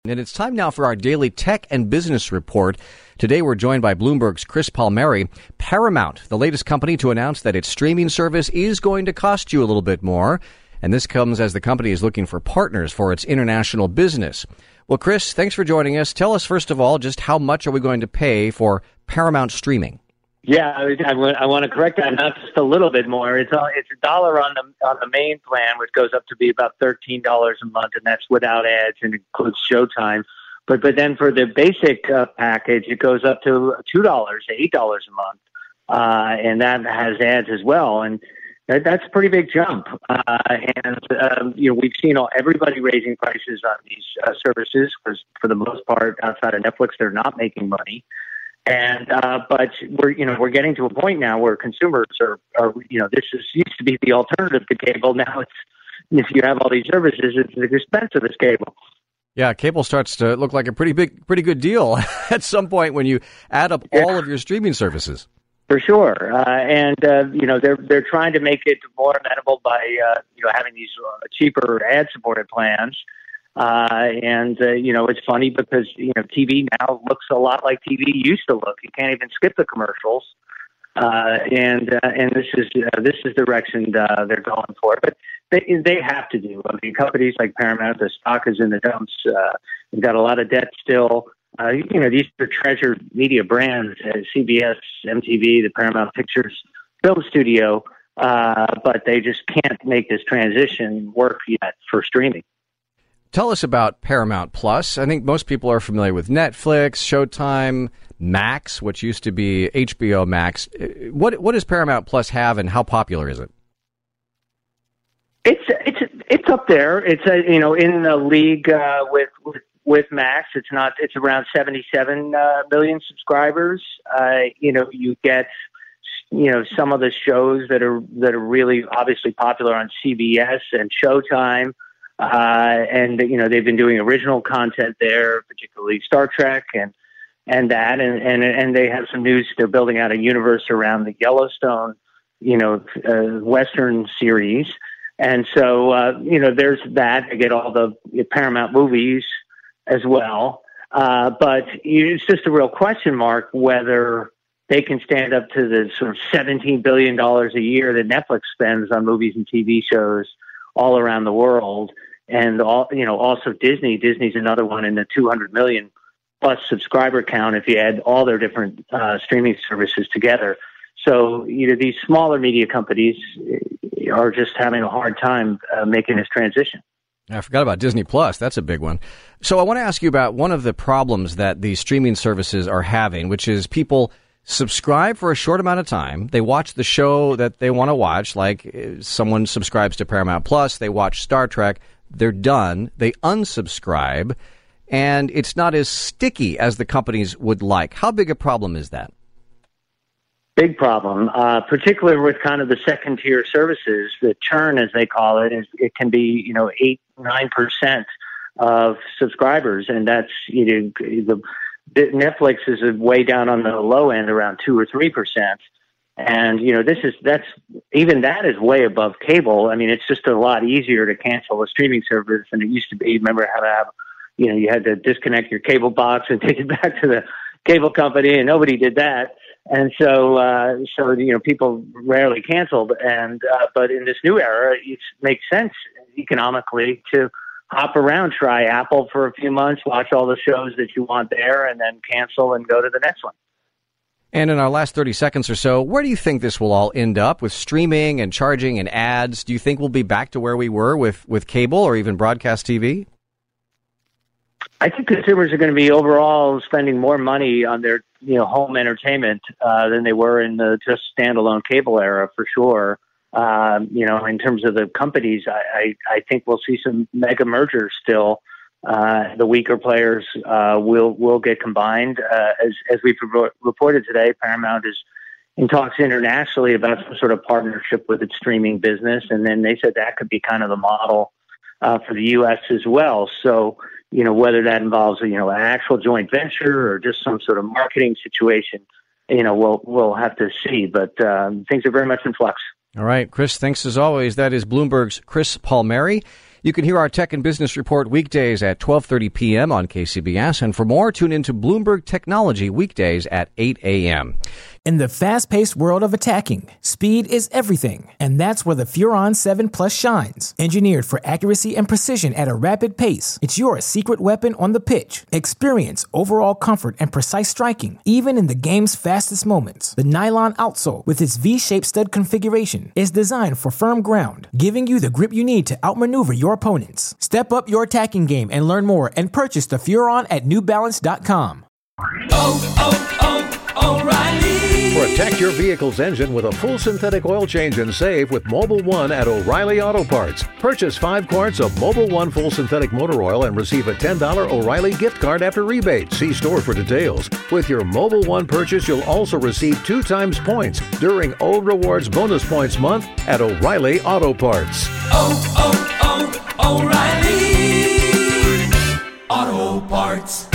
And it's time now for our daily tech and business report. Today we're joined by Bloomberg's Chris Palmieri. Paramount, the latest company to announce that its streaming service is going to cost you a little bit more. And this comes as the company is looking for partners for its international business. Well, Chris, thanks for joining us. Tell us, first of all, just how much are we going to pay for Paramount streaming? Yeah, I want to correct that. Not just a little bit more. It's $1 on the main plan, which goes up to be about $13 a month, and that's without ads and includes Showtime. But then for the basic package, it goes up to $2, $8 a month, and that has ads as well. And that's a pretty big jump. We've seen everybody raising prices on these services because, for the most part, outside of Netflix, they're not making money. And but we're getting to a point now where consumers are this used to be the alternative to cable. Now it's, if you have all these services, it's as expensive as cable. Yeah, cable starts to look like a pretty good deal at some point when you add up all of your streaming services. For sure, they're trying to make it more amenable by having these cheaper ad-supported plans. It's funny because, TV now looks a lot like TV used to look. You can't even skip the commercials. And this is the direction they're going for. But they have to do. I mean, companies like Paramount, the stock is in the dumps. They've got a lot of debt still. These are treasured media brands, CBS, MTV, the Paramount Pictures Film Studio, but they just can't make this transition work yet for streaming. Tell us about Paramount Plus. I think most people are familiar with Netflix, Showtime, Max, which used to be HBO Max. What does Paramount Plus have, and how popular is it? It's up there. It's in the league with Max. It's around 77 million subscribers. You get some of the shows that are really obviously popular on CBS and Showtime. They've been doing original content there, particularly Star Trek and they have some news. They're building out a universe around the Yellowstone, Western series. And so, there's that. I get all the Paramount movies as well. But it's just a real question mark whether they can stand up to the sort of $17 billion a year that Netflix spends on movies and TV shows all around the world. And also Disney. Disney's another one in the 200 million plus subscriber count if you add all their different streaming services together. So these smaller media companies are just having a hard time making this transition. I forgot about Disney Plus. That's a big one. So I want to ask you about one of the problems that these streaming services are having, which is people subscribe for a short amount of time. They watch the show that they want to watch, like someone subscribes to Paramount Plus, they watch Star Trek. They're done. They unsubscribe, and it's not as sticky as the companies would like. How big a problem is that? Big problem, particularly with kind of the second-tier services. The churn, as they call it, it can be 8-9% of subscribers, and that's the Netflix is way down on the low end, around 2 or 3%. And, that is way above cable. I mean, it's just a lot easier to cancel a streaming service than it used to be. Remember how to have, you had to disconnect your cable box and take it back to the cable company, and nobody did that. And so people rarely canceled. And, but in this new era, it makes sense economically to hop around, try Apple for a few months, watch all the shows that you want there, and then cancel and go to the next one. And in our last 30 seconds or so, where do you think this will all end up with streaming and charging and ads? Do you think we'll be back to where we were with cable or even broadcast TV? I think consumers are going to be overall spending more money on their home entertainment than they were in the just standalone cable era, for sure. In terms of the companies, I think we'll see some mega mergers still. The weaker players will get combined. As we've reported today, Paramount is in talks internationally about some sort of partnership with its streaming business, and then they said that could be kind of the model for the U.S. as well. So, whether that involves an actual joint venture or just some sort of marketing situation, we'll have to see. But things are very much in flux. All right, Chris, thanks as always. That is Bloomberg's Chris Palmieri. You can hear our Tech and Business Report weekdays at 12:30 p.m. on KCBS. And for more, tune into Bloomberg Technology weekdays at 8 a.m. In the fast-paced world of attacking, speed is everything, and that's where the Furon 7 Plus shines. Engineered for accuracy and precision at a rapid pace, it's your secret weapon on the pitch. Experience overall comfort and precise striking, even in the game's fastest moments. The nylon outsole, with its V-shaped stud configuration, is designed for firm ground, giving you the grip you need to outmaneuver your opponents. Step up your attacking game and learn more and purchase the Furon at NewBalance.com. O'Reilly. Protect your vehicle's engine with a full synthetic oil change and save with Mobil 1 at O'Reilly Auto Parts. Purchase 5 quarts of Mobil 1 full synthetic motor oil and receive a $10 O'Reilly gift card after rebate. See store for details. With your Mobil 1 purchase, you'll also receive 2 times points during O Rewards Bonus Points Month at O'Reilly Auto Parts. O'Reilly Auto Parts.